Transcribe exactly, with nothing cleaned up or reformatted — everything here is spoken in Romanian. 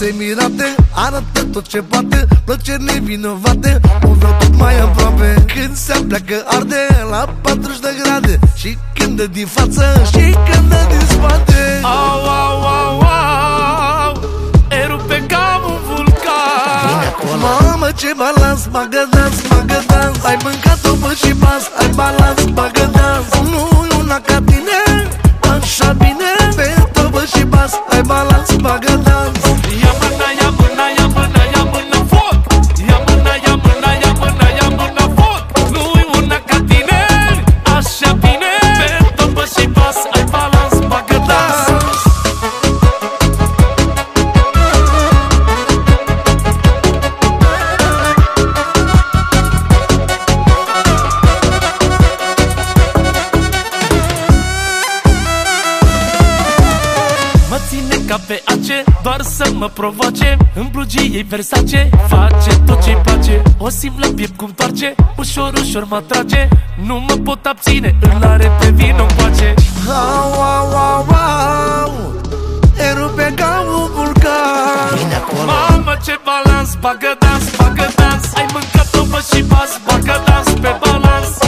de mirate, arată tot ce poate, plăceri nevinovate, o vreau tot mai aproape. Când se pleacă arde la patruzeci de grade, și când dă din față și când dă din spate. Au, au, au, au, erupe ca un vulcan. Mamă, ce balans, bagă dans, bagă dans. Ai mâncat-o până și pas, ai balans, bagă dans. Nu-i una ca tine, așa bine, pe tobă și bas, ai balans, bagă dans. Ia mâna, ia mâna, ia mâna, ia mâna, foc. Ia mâna, ia mâna, ia mâna, ia mâna, foc. Nu-i una ca tine, așa bine, pe tobă și bas, ai balans, bagă dans. Ca pe ace, doar să mă provoace. În blugii ei Versace, face tot ce-i place. O simt la piept cum toarce, ușor, ușor mă trage. Nu mă pot abține, îl are pe vino-mi place. Au, au, au, au, erupe ca un vulcan. Mamă, ce balans, bagă dans, bagă dans. Ai mâncat-o, bă, și bas, bagă dans pe balans.